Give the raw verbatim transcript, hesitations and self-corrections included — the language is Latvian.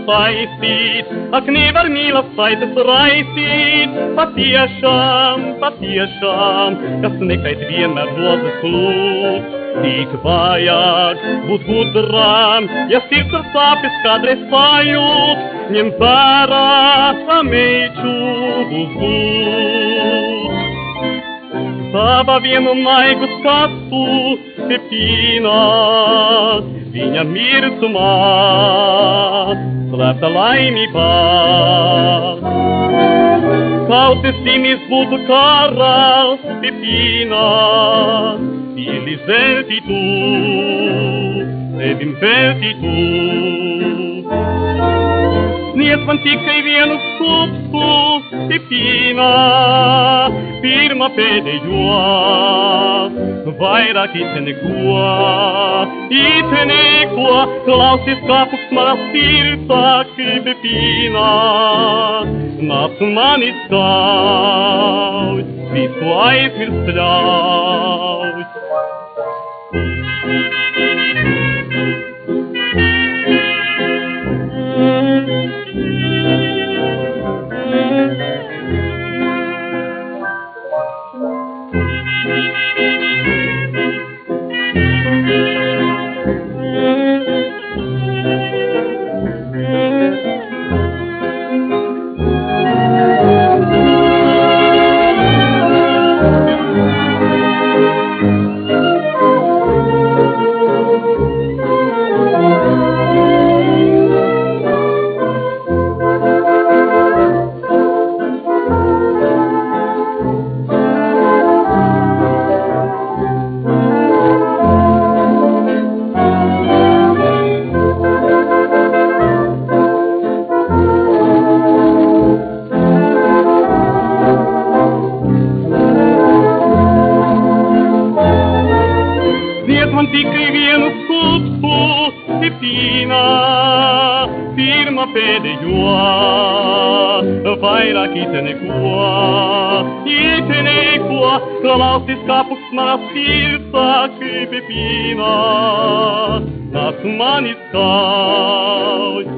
taisīt, ak nevar mīlestības raisīt. Patiešām, patiešām, kas nekait vienmēr rozes klūt. Tik vajag būt gudrām, ja sirds ar sāpes kādreiz sajūt, ņem vērā, ka meiču būs būt. Tava vienu maigu skatu septīnā, viņa mirsumā, slēpta laimībā. Kaut es simis būtu karals septīnā, Pīlis velti tu, sevim velti tu. Sniedz man tikai vienu skūpstu, septīnā, pirmā pēdējo, vairāk it neko, it neko, klausies kāpuks manas sirds, kaip pīnā, nāc un mani skauj, visu aizmirst ļauj. Man tikai vienu skūpstu, septīnā, pirmā pēdējo, vairāk it neko, it neko, klausies kāpuks manas sirds, kaip pīnā, nāc mani skauj.